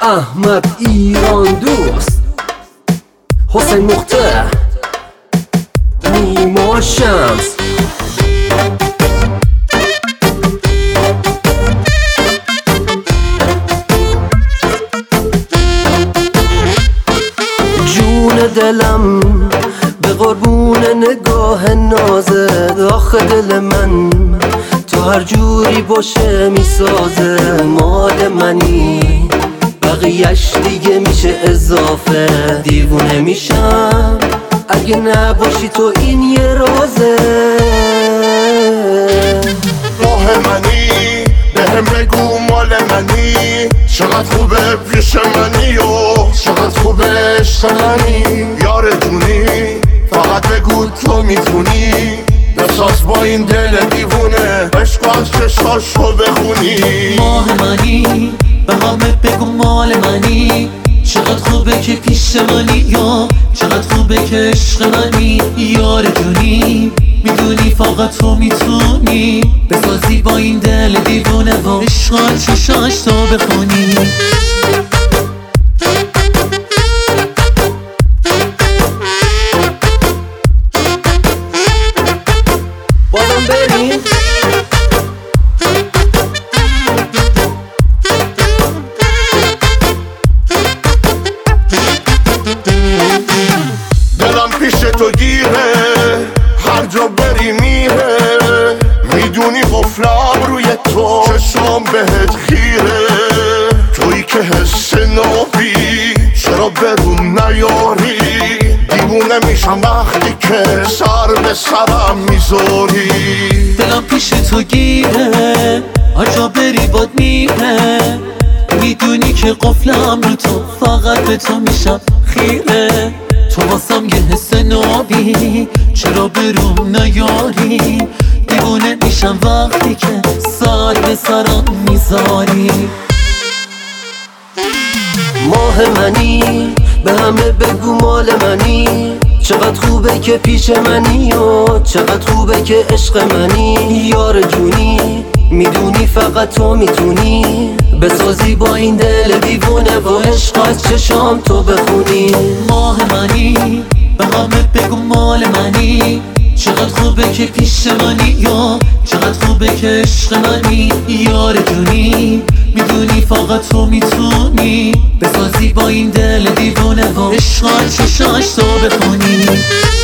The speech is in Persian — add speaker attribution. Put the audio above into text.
Speaker 1: احمد ایران دوست، حسین مختار، نیما شمس. جون دلم به قربون نگاه نازت، آخه دل من تو هر جوری باشه میسازه. مال منی بقیهش دیگه میشه اضافه. دیوونه میشم اگه نباشی تو، این یه رازه.
Speaker 2: ماه منی بهم بگو مال منی، چقدر خوبه پیش منی و چقدر خوبه عشق منی. یار جونی فقط بگو تو میتونی، بساز با این دل دیوونه عشق از چشاشو بخونی.
Speaker 3: ماه منی به همه بگو مال منی، چقدر خوبه که پیش منی یا چقدر خوبه که عشق منی. یار جونی میدونی فقط تو میتونی، بسازی با این دل دیوونه و عشق چشاش تو بخونی.
Speaker 1: بازم بریم.
Speaker 2: دلم پیش تو گیره، هر جا بری میره. میدونی قفلم روی تو، چشم بهت خیره. تویی که حس نابی چرا برون نیاری. دیوونه میشم وقتی که سر به سرم میذاری.
Speaker 3: دلم پیش تو گیره، هر جا بری باد میره. میدونی که قفلم رو تو، فقط به تو میشم خیره. تو واسم یه حس نابی چرا بروم نیاری. دیوونه میشم وقتی که سر به سرم میذاری.
Speaker 1: ماه منی به همه بگو مال منی، چقدر خوبه که پیش منی و چقدر خوبه که عشق منی. یار جونی میدونی فقط تو میتونی، بسازی با این دل دیوونه و عشق از چشام تو بخونی.
Speaker 3: ماه منی به همه بگو مال منی، چقدر خوبه که پیش منی یا چقدر خوبه که عشق منی. یار جونی میدونی فقط تو میتونی، بسازی با این دل دیوونه و عشق چشاش تو بخونی.